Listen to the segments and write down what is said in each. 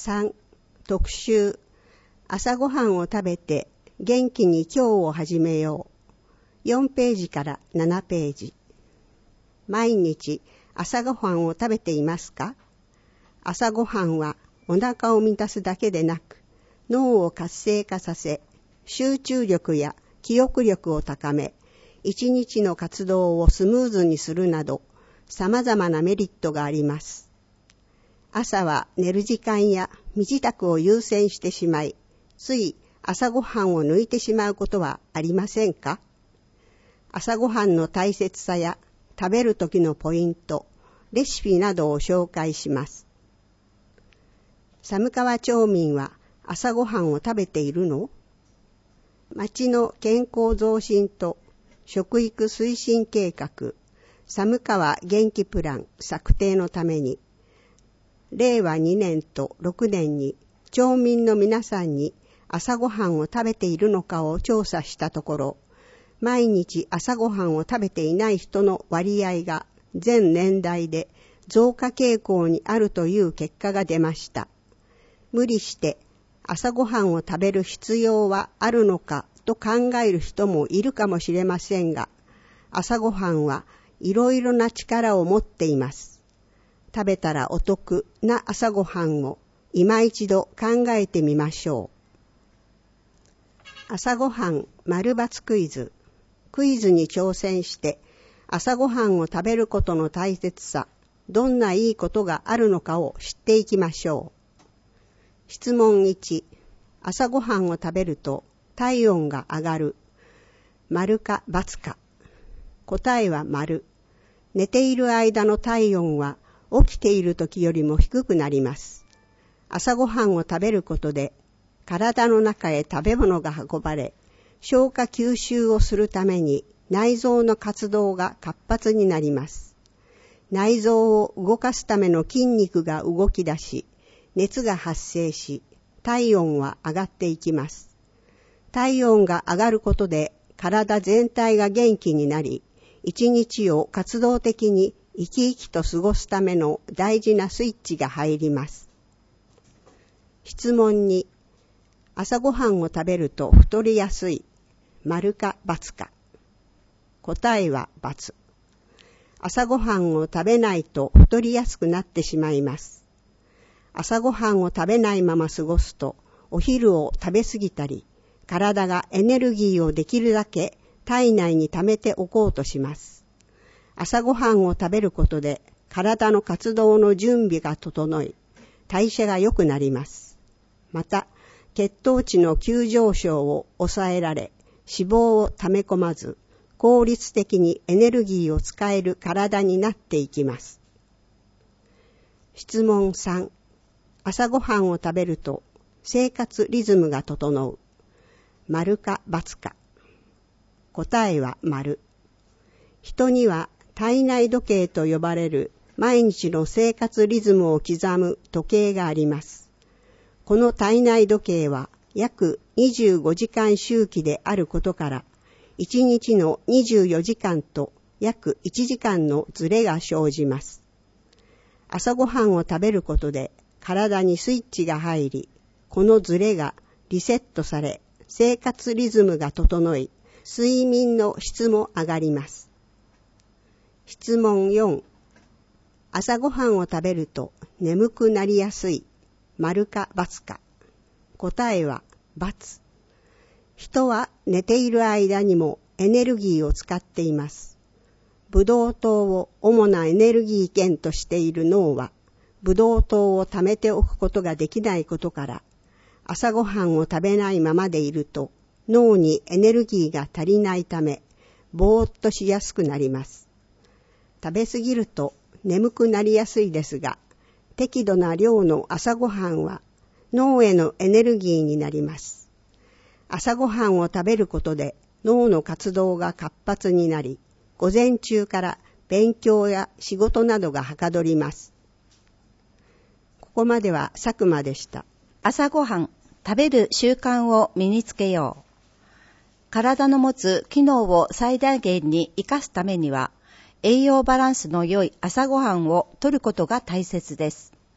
3、特集、朝ごはんを食べて元気に今日を始めよう。4ページから7ページ。毎日朝ごはんを食べていますか？朝ごはんはお腹を満たすだけでなく、脳を活性化させ、集中力や記憶力を高め、一日の活動をスムーズにするなど、様々なメリットがあります。朝は寝る時間や身支度を優先してしまい、つい朝ごはんを抜いてしまうことはありませんか？朝ごはんの大切さや食べる時のポイント、レシピなどを紹介します。寒川町民は朝ごはんを食べているの？町の健康増進と食育推進計画、寒川元気プラン策定のために、令和2年と6年に町民の皆さんに朝ごはんを食べているのかを調査したところ、毎日朝ごはんを食べていない人の割合が全年代で増加傾向にあるという結果が出ました。無理して朝ごはんを食べる必要はあるのかと考える人もいるかもしれませんが、朝ごはんはいろいろな力を持っています。食べたらお得な朝ごはんを今一度考えてみましょう。朝ごはん丸×クイズ。クイズに挑戦して朝ごはんを食べることの大切さ、どんないいことがあるのかを知っていきましょう。質問1、朝ごはんを食べると体温が上がる。丸か×か。答えは丸。寝ている間の体温は起きている時よりも低くなります。朝ごはんを食べることで体の中へ食べ物が運ばれ、消化吸収をするために内臓の活動が活発になります。内臓を動かすための筋肉が動き出し、熱が発生し、体温は上がっていきます。体温が上がることで体全体が元気になり、一日を活動的に生き生きと過ごすための大事なスイッチが入ります。質問2、朝ごはんを食べると太りやすい。丸か×か。答えは×。朝ごはんを食べないと太りやすくなってしまいます。朝ごはんを食べないまま過ごすと、お昼を食べ過ぎたり、体がエネルギーをできるだけ体内に溜めておこうとします。朝ごはんを食べることで体の活動の準備が整い、代謝が良くなります。また、血糖値の急上昇を抑えられ、脂肪を溜め込まず、効率的にエネルギーを使える体になっていきます。質問3、朝ごはんを食べると生活リズムが整う。丸か×か。答えは丸。人には体内時計と呼ばれる毎日の生活リズムを刻む時計があります。この体内時計は約25時間周期であることから、1日の24時間と約1時間のズレが生じます。朝ごはんを食べることで体にスイッチが入り、このズレがリセットされ、生活リズムが整い、睡眠の質も上がります。質問4、朝ごはんを食べると眠くなりやすい。丸か×か。答えは×。人は寝ている間にもエネルギーを使っています。ブドウ糖を主なエネルギー源としている脳は、ブドウ糖を貯めておくことができないことから、朝ごはんを食べないままでいると脳にエネルギーが足りないため、ぼーっとしやすくなります。食べ過ぎると眠くなりやすいですが、適度な量の朝ごはんは脳へのエネルギーになります。朝ごはんを食べることで脳の活動が活発になり、午前中から勉強や仕事などがはかどります。ここまでは佐久間でした。 朝ごはん、食べる習慣を身につけよう。体の持つ機能を最大限に生かすためには、栄養バランスの良い朝ごはんをとることが大切です。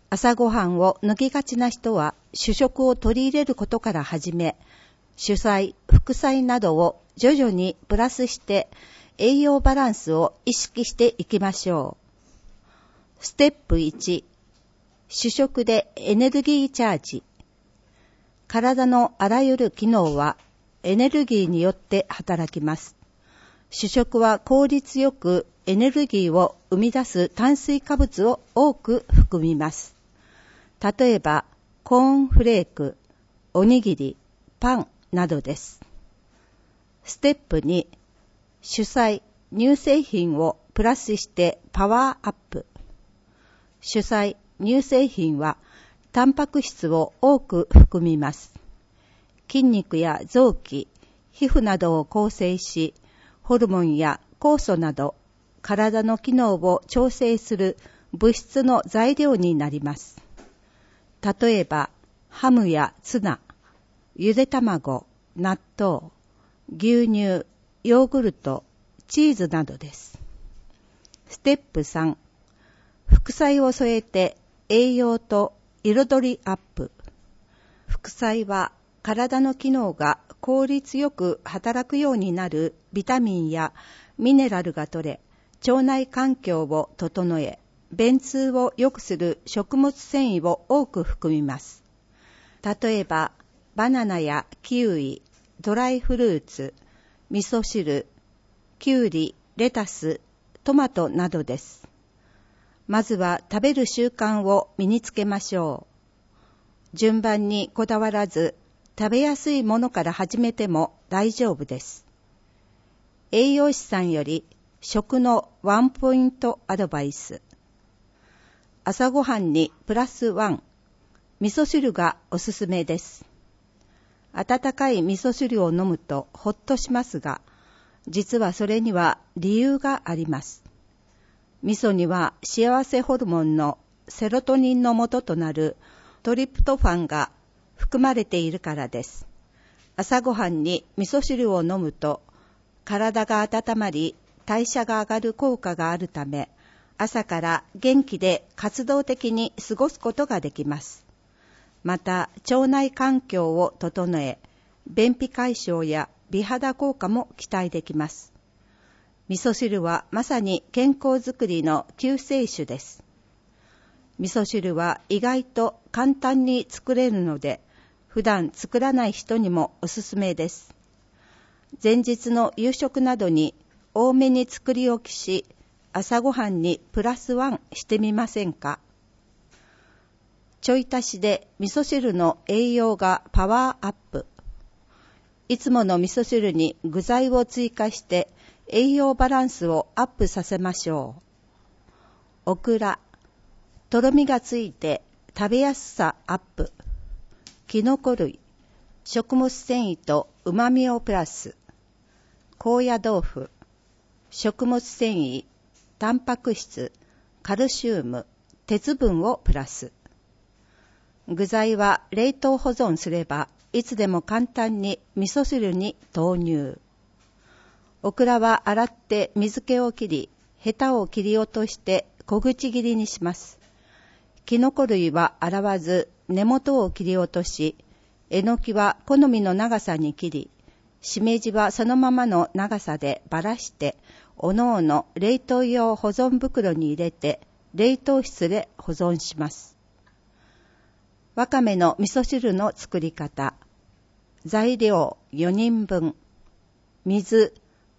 朝ごはんを抜きがちな人は主食を取り入れることから始め、主菜、副菜などを徐々にプラスして栄養バランスを意識していきましょう。ステップ1、主食でエネルギーチャージ。体のあらゆる機能はエネルギーによって働きます。主食は効率よくエネルギーを生み出す炭水化物を多く含みます。例えば、コーンフレーク、おにぎり、パンなどです。ステップ2、主菜、乳製品をプラスしてパワーアップ。主菜、乳製品はタンパク質を多く含みます。筋肉や臓器、皮膚などを構成し、ホルモンや酵素など体の機能を調整する物質の材料になります。例えば、ハムやツナ、ゆで卵、納豆、牛乳、ヨーグルト、チーズなどです。ステップ3、副菜を添えて栄養と彩りアップ。副菜は体の機能が効率よく働くようになるビタミンやミネラルが取れ、腸内環境を整え、便通を良くする食物繊維を多く含みます。例えば、バナナやキウイ、ドライフルーツ、味噌汁、キュウリ、レタス、トマトなどです。まずは食べる習慣を身につけましょう。順番にこだわらず、食べやすいものから始めても大丈夫です。栄養士さんより食のワンポイントアドバイス。朝ごはんにプラス1、味噌汁がおすすめです。温かい味噌汁を飲むとほっとしますが、実はそれには理由があります。味噌には幸せホルモンのセロトニンの元となるトリプトファンが含まれているからです。朝ごはんに味噌汁を飲むと体が温まり代謝が上がる効果があるため、朝から元気で活動的に過ごすことができます。また腸内環境を整え、便秘解消や美肌効果も期待できます。味噌汁はまさに健康づくりの救世主です。味噌汁は意外と簡単に作れるので、普段作らない人にもおすすめです。前日の夕食などに多めに作り置きし、朝ごはんにプラス1してみませんか。ちょい足しで味噌汁の栄養がパワーアップ。いつもの味噌汁に具材を追加して栄養バランスをアップさせましょう。オクラ、とろみがついて食べやすさアップ。キノコ類、食物繊維と旨味をプラス。高野豆腐、食物繊維、タンパク質、カルシウム、鉄分をプラス。具材は冷凍保存すればいつでも簡単に味噌汁に投入。オクラは洗って水気を切り、ヘタを切り落として小口切りにします。キノコ類は洗わず根元を切り落とし、えのきは好みの長さに切り、しめじはそのままの長さでばらして、おのおの冷凍用保存袋に入れて冷凍室で保存します。わかめの味噌汁の作り方。材料4人分。水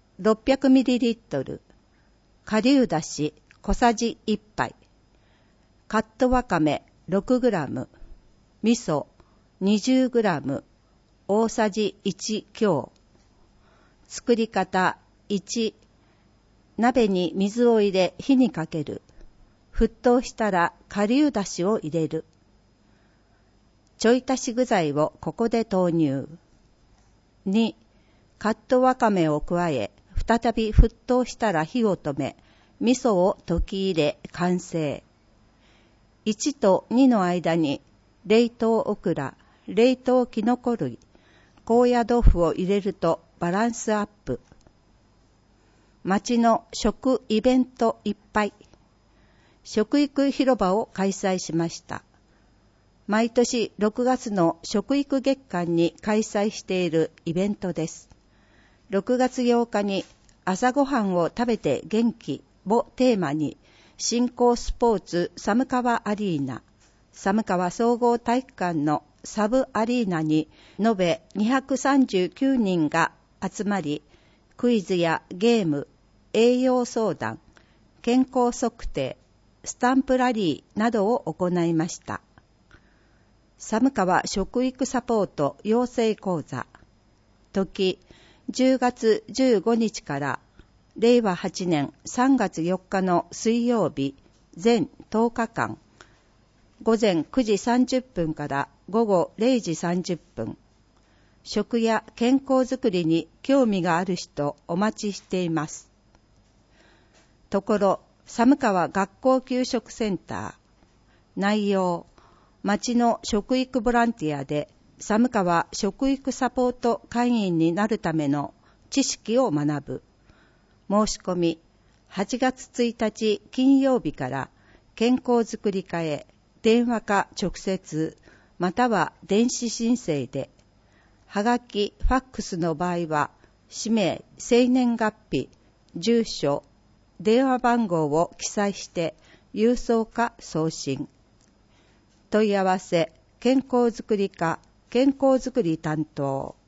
600ml、顆粒だし小さじ1杯、カットわかめ 6g、味噌 20g、大さじ1強。作り方1、鍋に水を入れ火にかける。沸騰したら顆粒だしを入れる。ちょい足し具材をここで投入。2、カットわかめを加え、再び沸騰したら火を止め、味噌を溶き入れ完成。1と2の間に冷凍オクラ、冷凍キノコ類、高野豆腐を入れるとバランスアップ。町の食イベントいっぱい。 食育広場を開催しました。毎年6月の食育月間に開催しているイベントです。6月8日に朝ごはんを食べて元気をテーマに、新興スポーツ寒川アリーナ、寒川総合体育館のサブアリーナに延べ239人が集まり、クイズやゲーム、栄養相談、健康測定、スタンプラリーなどを行いました。寒川食育サポート養成講座、時10月15日から令和8年3月4日の水曜日全10日間、午前9時30分から午後0時30分、食や健康づくりに興味がある人お待ちしています。ところ、寒川学校給食センター、内容、町の食育ボランティアで寒川食育サポート会員になるための知識を学ぶ。申し込み、8月1日金曜日から健康づくり課へ電話か直接、または電子申請で、はがき、ファックスの場合は、氏名、生年月日、住所、電話番号を記載して郵送か送信。問い合わせ、健康づくり課、健康づくり担当。